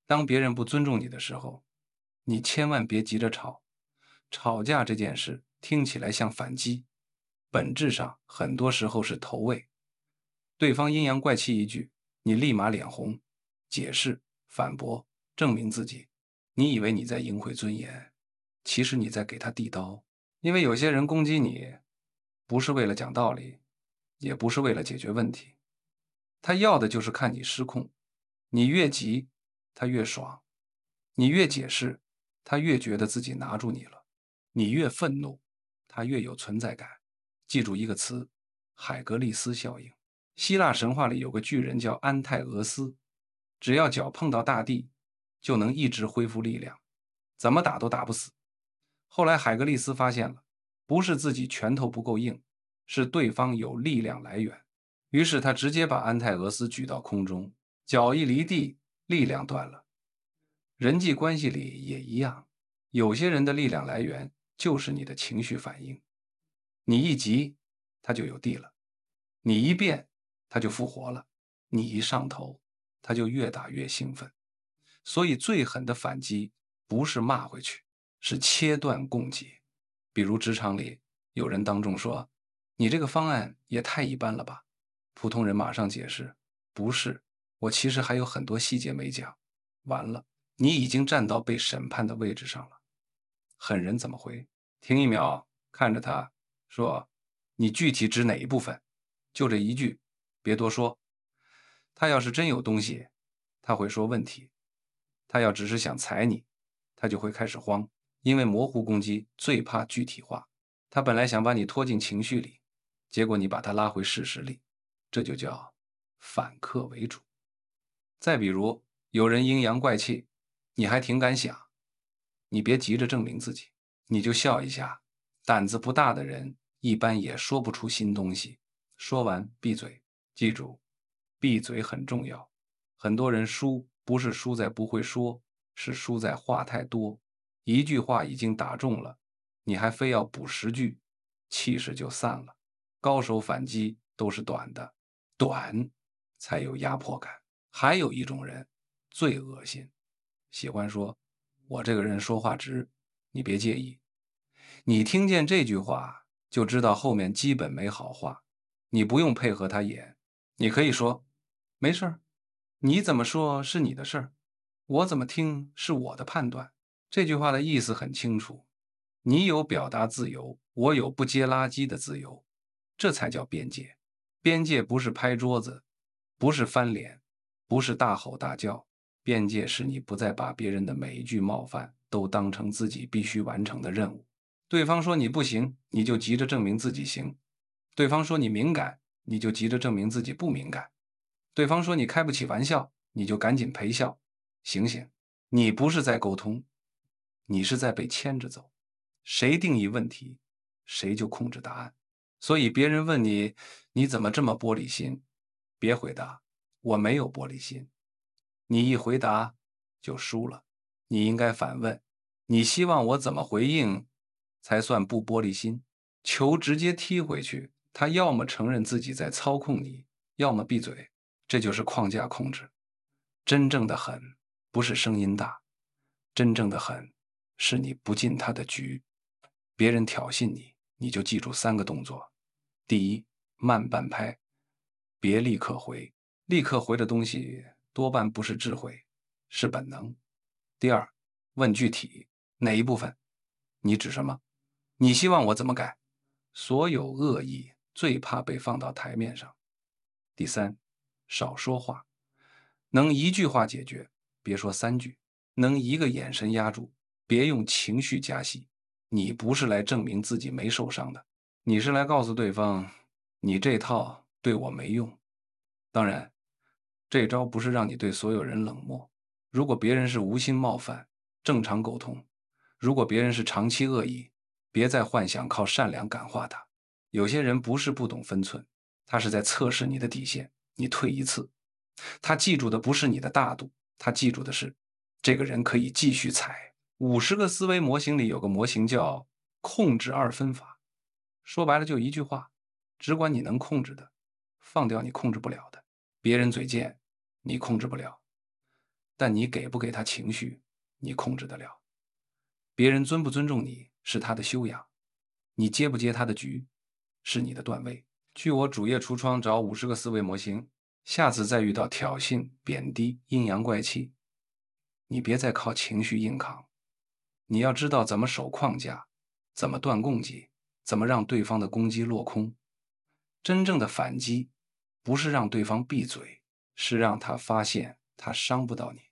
当别人不尊重你的时候，你千万别急着吵。吵架这件事听起来像反击，本质上很多时候是投喂。对方阴阳怪气一句，你立马脸红，解释、反驳、证明自己。你以为你在赢回尊严，其实你在给他递刀。因为有些人攻击你，不是为了讲道理，也不是为了解决问题，他要的就是看你失控。你越急，他越爽；你越解释，他越觉得自己拿住你了；你越愤怒，他越有存在感。记住一个词：海格力斯效应。希腊神话里有个巨人叫安泰俄斯，只要脚碰到大地，就能一直恢复力量，怎么打都打不死。后来海格力斯发现了，不是自己拳头不够硬，是对方有力量来源。于是他直接把安泰俄斯举到空中，脚一离地，力量断了。人际关系里也一样，有些人的力量来源就是你的情绪反应。你一急，他就有地了；你一变，他就复活了；你一上头，他就越打越兴奋。所以最狠的反击不是骂回去，是切断供给。比如职场里有人当众说：“你这个方案也太一般了吧？”普通人马上解释：“不是，我其实还有很多细节没讲。”完了，你已经站到被审判的位置上了。狠人怎么回？停一秒，看着他说：“你具体指哪一部分？”就这一句，别多说。他要是真有东西，他会说问题；他要只是想踩你，他就会开始慌，因为模糊攻击最怕具体化。他本来想把你拖进情绪里，结果你把他拉回事实里，这就叫反客为主。再比如，有人阴阳怪气，你还挺敢想，你别急着证明自己，你就笑一下。胆子不大的人一般也说不出新东西，说完闭嘴。记住，闭嘴很重要。很多人输不是输在不会说，是输在话太多。一句话已经打中了，你还非要补10句，气势就散了。高手反击都是短的，短才有压迫感。还有一种人最恶心，喜欢说我这个人说话直，你别介意。你听见这句话就知道后面基本没好话，你不用配合他演，你可以说没事儿，你怎么说是你的事儿，我怎么听是我的判断。这句话的意思很清楚，你有表达自由，我有不接垃圾的自由，这才叫边界。边界不是拍桌子，不是翻脸，不是大吼大叫，边界是你不再把别人的每一句冒犯都当成自己必须完成的任务。对方说你不行，你就急着证明自己行；对方说你敏感，你就急着证明自己不敏感；对方说你开不起玩笑，你就赶紧陪笑。醒醒，你不是在沟通，你是在被牵着走。谁定义问题，谁就控制答案。所以别人问你，你怎么这么玻璃心？别回答，我没有玻璃心。你一回答就输了。你应该反问，你希望我怎么回应才算不玻璃心？球直接踢回去，他要么承认自己在操控你，要么闭嘴。这就是框架控制。真正的狠不是声音大，真正的狠是你不进他的局。别人挑衅你，你就记住3个动作。第一，慢半拍，别立刻回。立刻回的东西多半不是智慧，是本能。第二，问具体，哪一部分？你指什么？你希望我怎么改？所有恶意最怕被放到台面上。第三，少说话，能一句话解决，别说3句；能一个眼神压住，别用情绪加戏。你不是来证明自己没受伤的，你是来告诉对方，你这套对我没用。当然，这招不是让你对所有人冷漠。如果别人是无心冒犯，正常沟通；如果别人是长期恶意，别再幻想靠善良感化他。有些人不是不懂分寸，他是在测试你的底线。你退一次，他记住的不是你的大度，他记住的是这个人可以继续踩。50个思维模型里有个模型叫控制二分法，说白了就一句话，只管你能控制的，放掉你控制不了的。别人嘴贱，你控制不了； 但你给不给他情绪，你控制得了。别人尊不尊重你是他的修养，你接不接他的局是你的段位。去我主页橱窗找50个思维模型，下次再遇到挑衅、贬低、阴阳怪气，你别再靠情绪硬扛，你要知道怎么守框架，怎么断供给，怎么让对方的攻击落空。真正的反击不是让对方闭嘴，是让他发现他伤不到你。